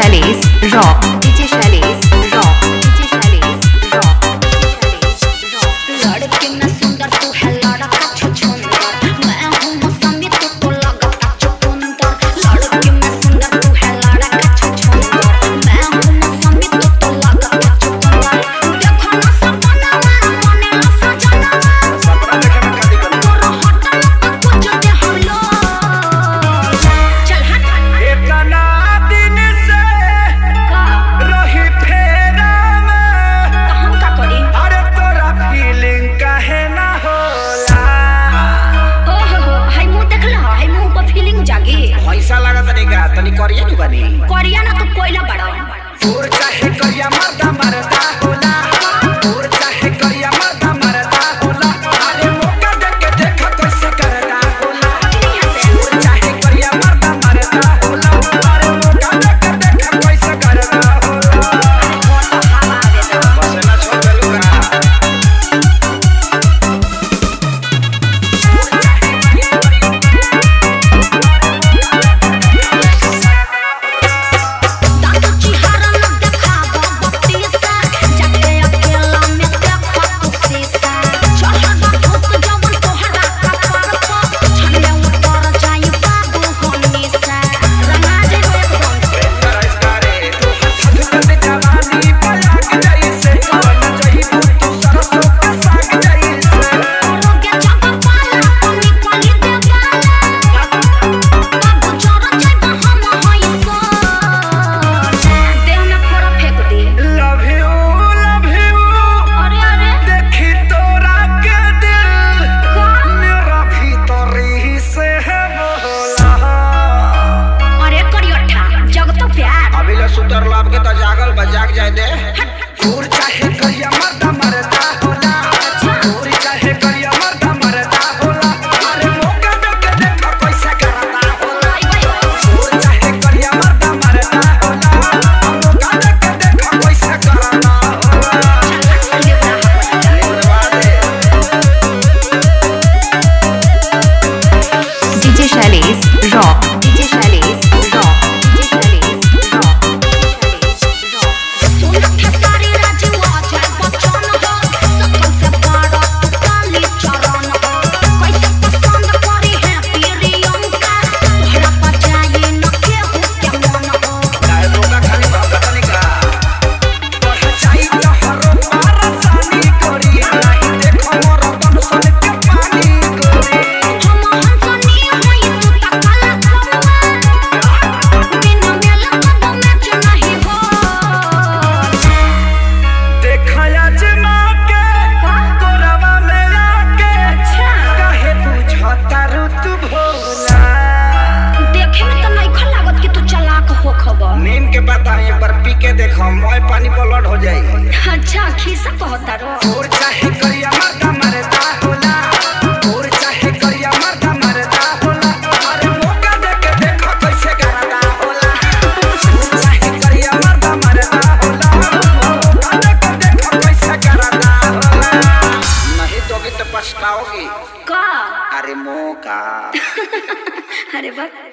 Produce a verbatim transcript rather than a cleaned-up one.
Shailesh Rock, D J Shailesh Rock, D J Shailesh Rock, D J Shailesh Rock. लड़की में सुंदर तू है लड़का छुछुंदर, मैं हूँ मौसमी तो तो लगता चुकंदर। लड़की में सुंदर तू है लड़का छुछुंदर, मैं हूँ मौसमी तो तो लगता चुकंदर। देखो ना सपना में मने ना सजना में, सपना देखे में खाली कर तोरा हटा ना कुछ दे हम लोग। चल हट इतना दिन से का रही फेरा में, तो हम का करी? अरे तोरा फीलिंग काहे ना होला? ओ हो हो हाय मुंह देख ला, हाय मुंह पर फीलिंग जागी। पैसा लगा तनी का तनी करिए नु बनी करिया ना तो कोयला बड़ा। तोर चाहे करिया मर्दा मरदा होला, तोर चाहे करिया मर्दा मरदा होला। अरे मौका दे के देखा कैसे करना होला। तोर चाहे करिया मर्दा मरदा होला, अरे मौका दे के देखा कैसे करना होला। बस ना छोड़ देलू का दादू चिहारा न देखावा बत्ती सा, जाके अकेला में देखा तू सीसा। चढ़ा धूप जवन तोहरा कपार पर, छने उतर जाई बाबू होनी सा। रंगा जे एकदम रे तू हसत जवानी पलाक जैसे बन जइबू तू सरसों के साग जैसे। रोगे छापा पाला तनी पली दे गाला, बाबू चढ़ जाई हम होई सोन। देह में फोड़ा फेंक दे। लव यू लव यू अरे अरे देखी तोरा के दिल का मेरा भीतर ही से है बोला। अरे करियठा जग तो प्यार। अभी ले सुतर लाभ के तो जागल बा जाग जाए दे। तोर चाहे करिया मर्दा मरदा होला, तोर चाहे करिया मर्दा मरदा होला। अरे मौका दे के देखा कैसे करना होला। तोर चाहे करिया मर्दा मरदा होला, मौका दे के देखा कैसे करना होला। लेवा दे D J Shailesh Rock, D J Shailesh Rock, D J Shailesh Rock, D J Shailesh Rock. सुन खेसारी राजवा चाहे बचन हो, सकल से बड़ा तू काली चरण हो। कैसे पसंद करी है प्रियंका, तोहरा बचाई न केहू के मन हो। चाहे धोखा खाली भौंकता नहीं का। बढ़ जाई तोहरो पारसानी करी, नहीं देखो मोर तन सन के पानी करी। हम हंसनी होई तू त काला कौआ, बिना मेला बाबू मैच नहीं हो। देखया जमा के कोरवा में आके, काहे बुझता ऋतु भोला। देखे में तो नइखा लागत कि तू चालाक हो खबर। नीम के पता एक बार पी के देखो मोय पानी ब्लड हो जाई। अच्छा खीसा कहता रो। तोर चाहे करिया मर्दा मरदा होला, तोर चाहे करिया मर्दा मरदा होला। अरे मौका दे के देखो कैसे करना होला। तोर चाहे करिया मर्दा मरदा होला, मौका दे के देखो कैसे करना होला। नहीं दोगी तो पछताओगी। का अरे मौका अरे बस